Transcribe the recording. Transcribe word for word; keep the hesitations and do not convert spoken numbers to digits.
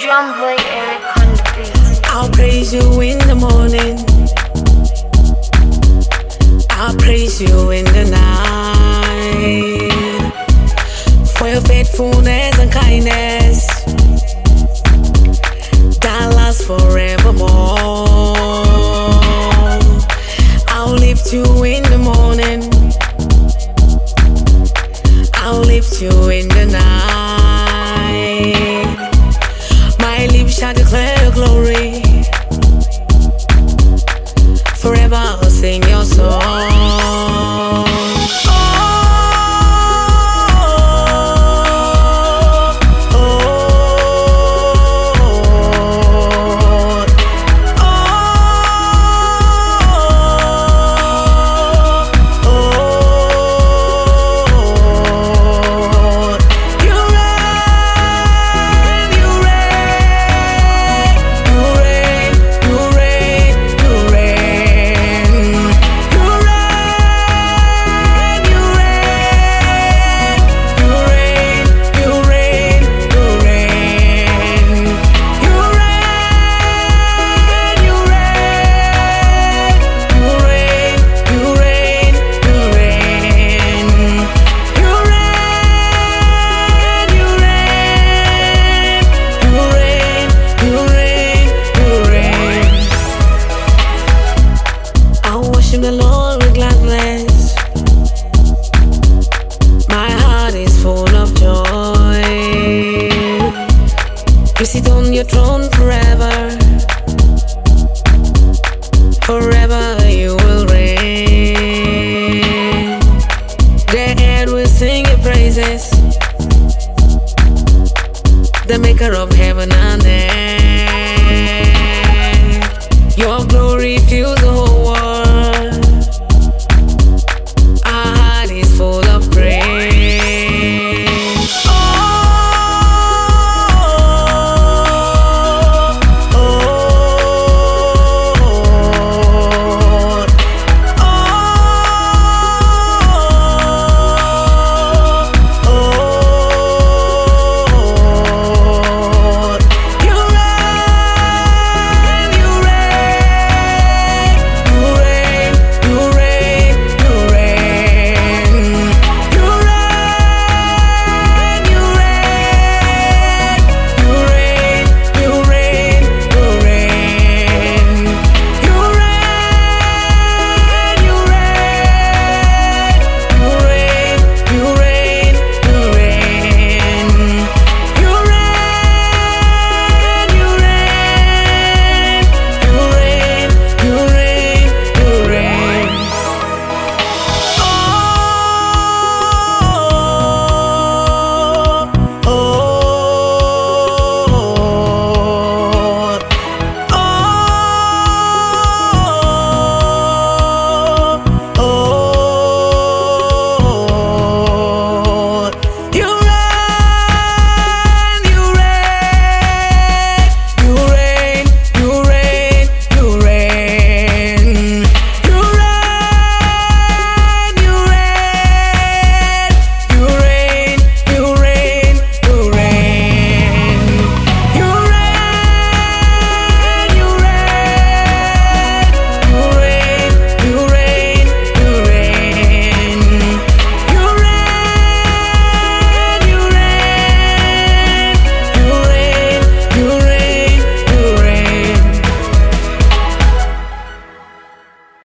Drum boy Eric on the beat. I'll praise you in the morning, I'll praise you in the night, for your faithfulness and kindness that lasts forevermore. I'll lift you in the morning, I'll lift you in the night. My lips shall declare your glory. Forever I'll sing your song. The Lord with gladness,